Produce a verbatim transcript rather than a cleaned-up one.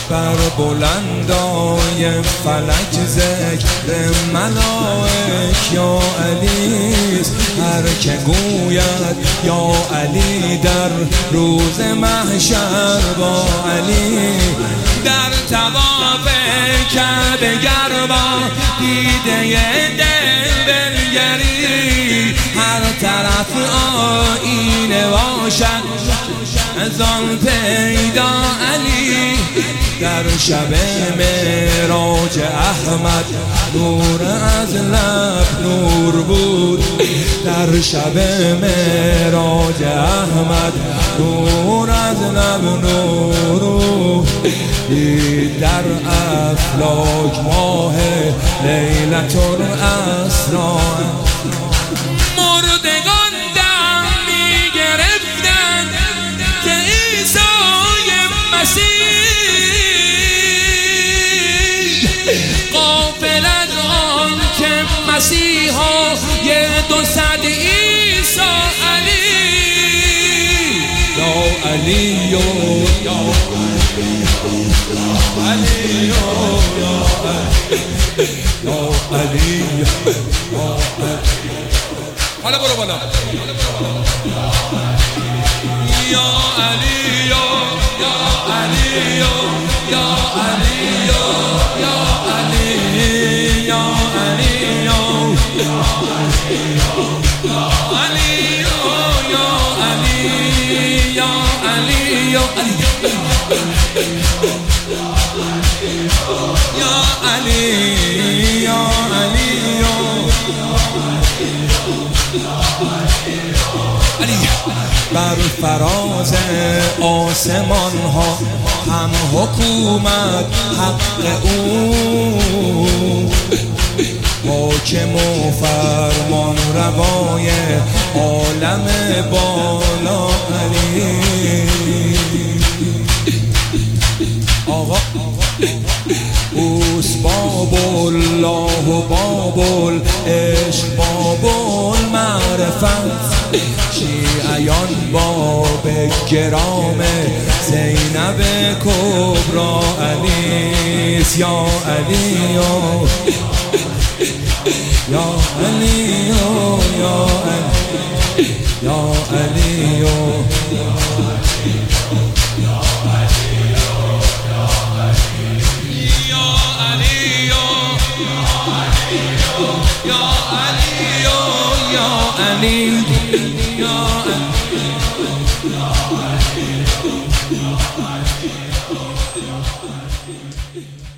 بر بلندای فلک ذکر ملائک یا علیست. هر که گوید یا علی در روز محشر با علی، در طواف کعبه گر با دیده دل بنگری، هر طرف آینه باشد از آن پیدا علی. در شب معراج احمد نور از لب نور بود، در شب معراج احمد نور از لب نور بود. در افلاک ماه لیلة الاسری، مردگان دم می گرفتند که عیسی مسیح غافل از آن که مسیحا یه دو صد عیسی علی. یا علی یا علی یا علی یا علی. حالا برو بالا. یا علی یا علی یا علی یا علی یا علی یا علی یا علی یا علی یا علی. بر فراز آسمان ها هم حکومت حق او، حاکم و فرمان روای عالم بالا علی. آقا اوست باب الله و باب العشق باب المعرفت، شیعیان باب گرام زینب کبرا علیست. یا علی یا علی یا علی یا علی یا علی.